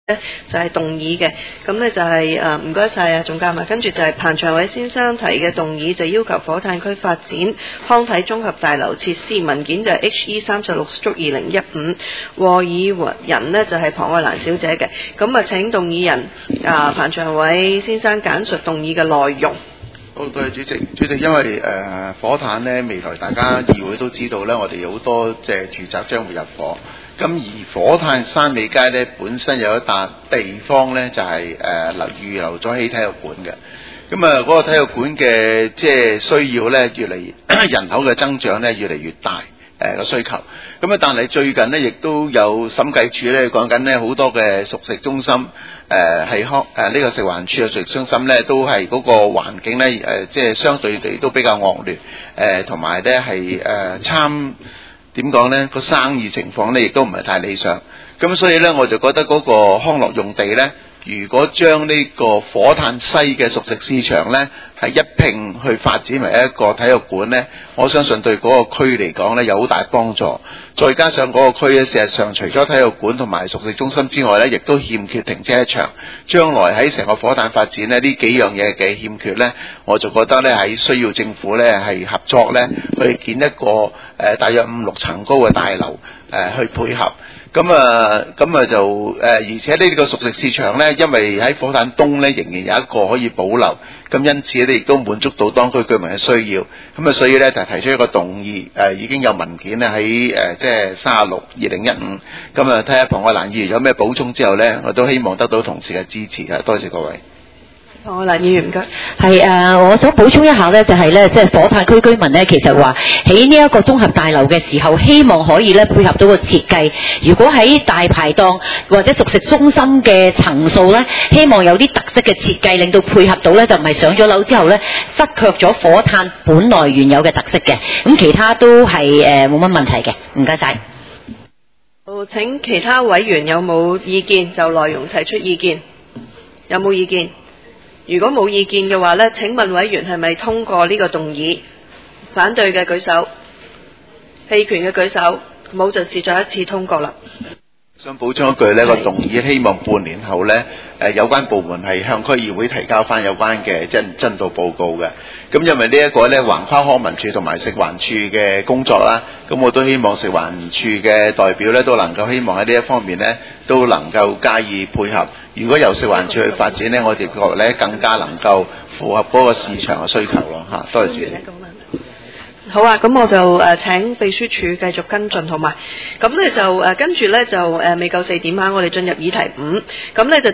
就係動議嘅，咁呢就係唔該晒啊總監啊，跟住就係彭長偉先生提嘅動議，就要求火炭區發展康體綜合大樓設施，文件就係 HE36/2015， 和議人呢就係龐愛蘭小姐嘅，咁啊請動議人彭長偉先生簡述動議嘅內容。 好，多謝主席。主席，因為火炭呢，未來大家議會都知道呢，我哋有好多住宅將會入伙。咁而火炭山尾街呢，本身有一笪地方呢，就係預留咗起體育館嘅。咁啊，嗰個體育館嘅需要呢，越嚟人口嘅增長呢，越嚟越大個需求。咁啊，但係最近呢，亦都有審計署呢講緊呢，好多嘅熟食中心係呢個食環署嘅熟食中心呢，都係嗰個環境呢，相對地都比較惡劣，同埋呢係點講呢？個生意情況呢亦都唔係太理想，咁所以呢，我就覺得嗰個康樂用地呢，如果將呢個火炭西嘅熟食市場呢係一併去發展為一個體育館呢，我相信對嗰個區嚟講呢有好大幫助。再加上嗰個區呢，事實上除咗體育館同埋熟食中心之外呢，亦都欠缺停車場。將來喺成個火炭發展呢，呢幾樣嘢嘅欠缺呢，我就覺得呢係需要政府呢係合作呢去建一個大約5-6層高嘅大樓去配合。咁啊就而且呢個熟食市場呢，因為喺火炭東呢仍然有一個可以保留，咁因此呢亦都滿足到當區居民嘅需要。咁啊，所以呢就提出一個動議，已經有文件呢喺36/2015。咁啊，睇下龐愛蘭議員有咩補充之後呢，我都希望得到同事嘅支持啊！多謝各位。 龐愛蘭議員唔該。 我想補充一下呢，就係呢，即係火炭區居民呢，其實話喺呢一個綜合大樓嘅時候，希望可以呢配合到個設計。如果喺大排檔或者熟食中心嘅層數呢，希望有啲特色嘅設計，令到配合到呢，就唔係上咗樓之後呢，失卻咗火炭本來原有嘅特色嘅。咁其他都係冇乜問題嘅。唔該晒。 好，請其他委員有冇意見就內容提出意見？有冇意見？如果冇意見嘅話呢，請問委員係咪通過呢個動議？反對嘅舉手，棄權嘅舉手，冇就視作一次通過啦。 想補充一句呢個動議希望半年後呢，有關部門係向區議會提交翻有關嘅進度報告嘅。咁因為呢一個呢橫跨康文署同埋食環署嘅工作啦，咁我都希望食環署嘅代表呢都能夠希望喺呢一方面呢都能夠加以配合。如果由食環署去發展呢，我哋覺得呢更加能夠符合嗰個市場嘅需求咯嚇。多謝主席。 好啊，咁我就請秘書處繼續跟進，好嘛？咁呢就跟住呢就未夠4點啊，我哋進入議題5，咁呢就。